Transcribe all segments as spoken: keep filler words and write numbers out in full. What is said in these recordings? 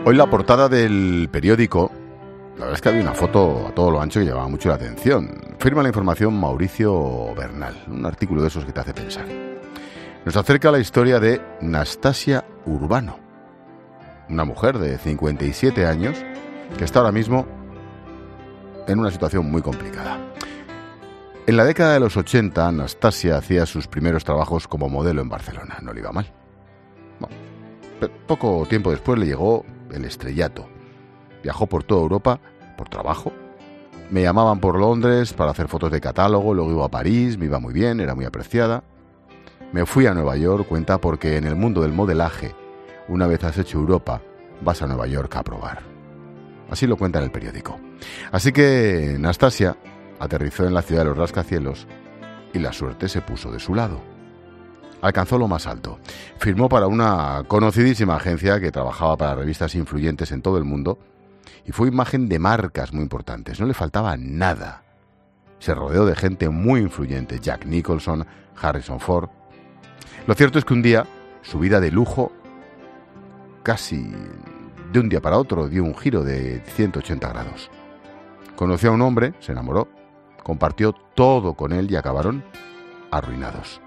Hoy la portada del periódico, la verdad es que había una foto a todo lo ancho que llamaba mucho la atención. Firma la información Mauricio Bernal, un artículo de esos que te hace pensar. Nos acerca la historia de Nastasia Urbano, una mujer de cincuenta y siete años que está ahora mismo en una situación muy complicada. En la década de los ochenta, Anastasia hacía sus primeros trabajos como modelo en Barcelona. No le iba mal. Bueno, poco tiempo después le llegó el estrellato. Viajó por toda Europa por trabajo. Me llamaban por Londres para hacer fotos de catálogo, luego iba a París, me iba muy bien, era muy apreciada. Me fui a Nueva York, cuenta, porque en el mundo del modelaje, una vez has hecho Europa, vas a Nueva York a probar. Así lo cuenta en el periódico. Así que Nastasia aterrizó en la ciudad de los rascacielos y la suerte se puso de su lado. Alcanzó lo más alto. Firmó para una conocidísima agencia que trabajaba para revistas influyentes en todo el mundo y fue imagen de marcas muy importantes. No le faltaba nada. Se rodeó de gente muy influyente, Jack Nicholson, Harrison Ford. Lo cierto es que un día su vida de lujo, casi de un día para otro, dio un giro de ciento ochenta grados. Conoció a un hombre, se enamoró, compartió todo con él y acabaron arruinados.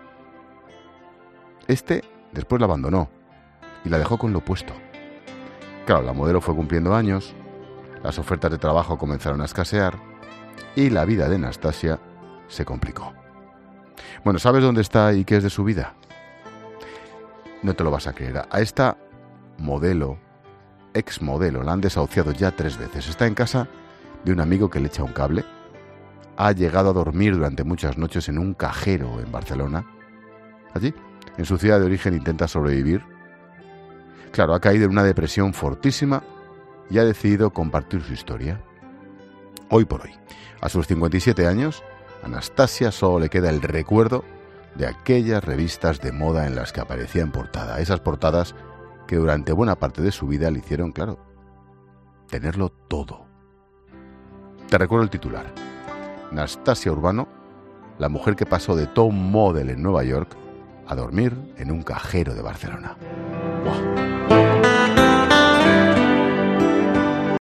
Este después la abandonó y la dejó con lo opuesto. Claro, la modelo fue cumpliendo años, las ofertas de trabajo comenzaron a escasear y la vida de Nastasia se complicó. Bueno, ¿sabes dónde está y qué es de su vida? No te lo vas a creer. A esta modelo, ex modelo, la han desahuciado ya tres veces. Está en casa de un amigo que le echa un cable. Ha llegado a dormir durante muchas noches en un cajero en Barcelona. Allí, en su ciudad de origen, intenta sobrevivir. Claro, ha caído en una depresión fortísima y ha decidido compartir su historia. Hoy por hoy, a sus cincuenta y siete años, a Nastasia solo le queda el recuerdo de aquellas revistas de moda en las que aparecía en portada. Esas portadas que durante buena parte de su vida le hicieron, claro, tenerlo todo. Te recuerdo el titular. Nastasia Urbano, la mujer que pasó de top model en Nueva York a dormir en un cajero de Barcelona. ¡Wow!